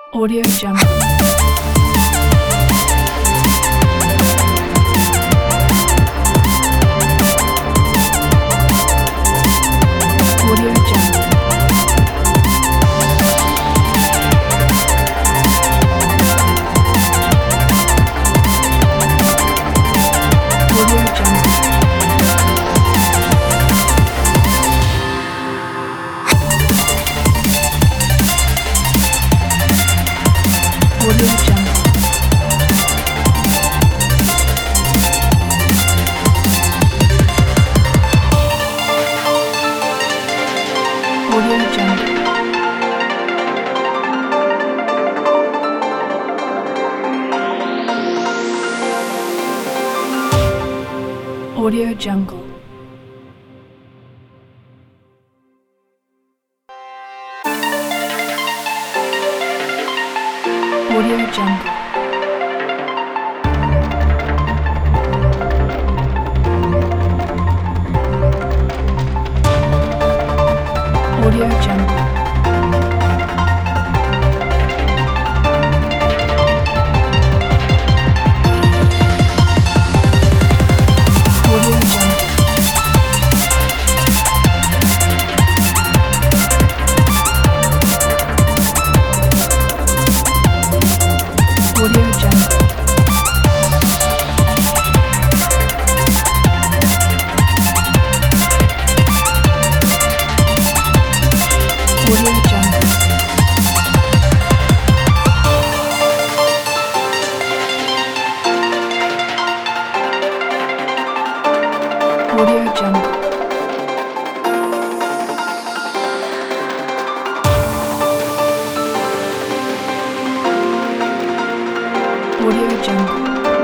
Audio Jungle. Audio Jungle. Audio Jungle. Audio Jungle. Audio Jungle. Audio Jungle. Audio Jungle. Audio Jungle. Audio Jungle. Audio Jungle. Audio Jungle. Audio Jungle. Audio Jungle.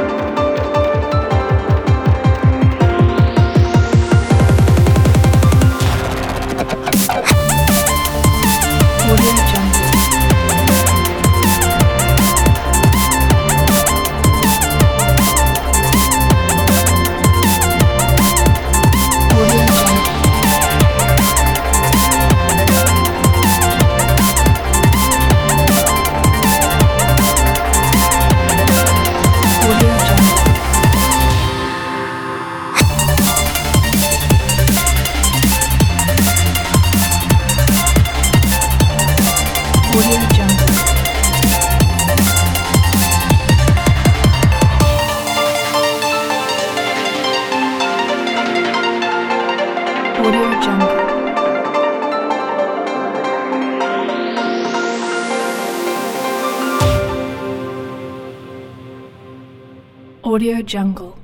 Audio Jungle. Audio Jungle. Audio Jungle. Audio Jungle. Audio Jungle. Audio Jungle.